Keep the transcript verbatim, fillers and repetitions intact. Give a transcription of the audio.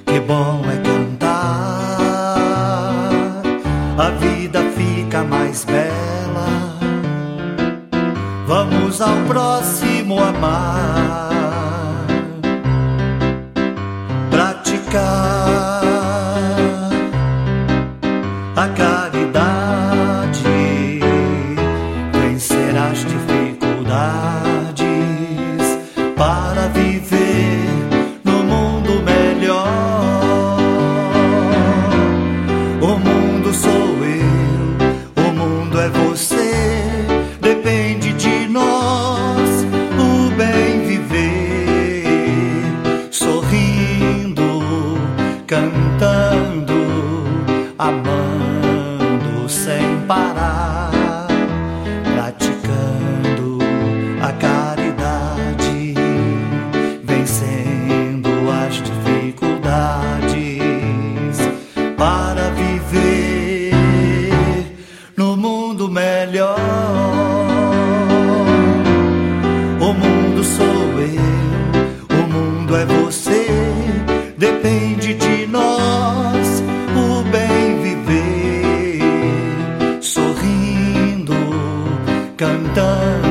Que bom é cantar, a vida fica mais bela. Vamos ao próximo amar, praticar a caridade, vencer as dificuldades para viver no mundo melhor. O mundo sou eu, o mundo é você, depende de nós o bem viver, sorrindo, cantando, amando sem parar, praticando a caridade, vencendo as dificuldades para viver no mundo melhor. O mundo sou eu, o mundo é você, depende de nós o bem viver, sorrindo, cantando,